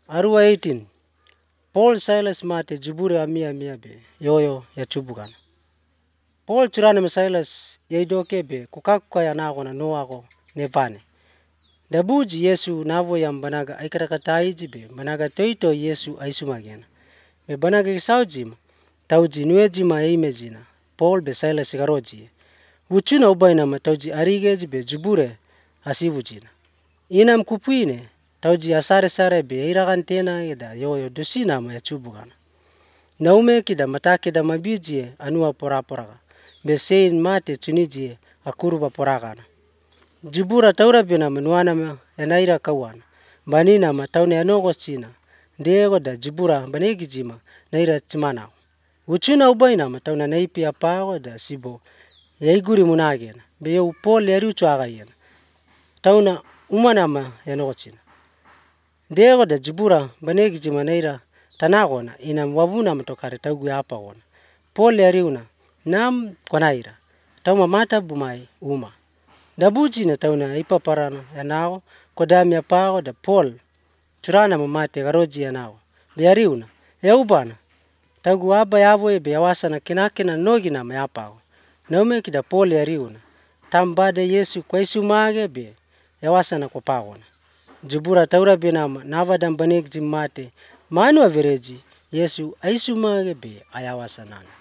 Arua 18. Paul Silas mate jubure amia be yoyo ya chubugana. Paul churana Silas yaidoke be kukakwa ya nagona noago nevane. Dabuji Yesu navo yang banaga aikatakatai be banaga toito Yesu aisumagena. Be banaga kisaujima tauji nuejima imejina. Paul be Silas garoji. Uchuna ubaina matauji arige be jubure asibujina. Inam kupuine tauji asare be iragan tena ida yoyo dosina ma ya chubugana. Naume kida matake da mabijie anua poraga. Be sein mate tunijie akuruba poragana. Jibura taura bina menuana enaira kawana. Banina mataune anogo china. Dego da jibura banegijima naira chimana. Uchuna ubaina matauna naipi apago da sibo. Yaiguri munagena. Be yo Paul yari uchuagayena. Tauna umanama yanogo china. Dego da jibura banegijima naira tanagona ina wabuna matokare taugu apa gona. Paul yari una nam konaira. Tauma mata bumai uma. Dabuji na tauna ipaparano yanao kodami apago da Paul churana mamate garoji yanao. Be una ya ubana. Taugu aba yavo be yawasana kinakina nogina mayapago. Naume kida Paul yari una. Tambada Yesu kwa isumage be yawasana kwa pagona. Jubura taura binama navadam baneg jimate manu avereji Yesu aisumage be ayawasanana.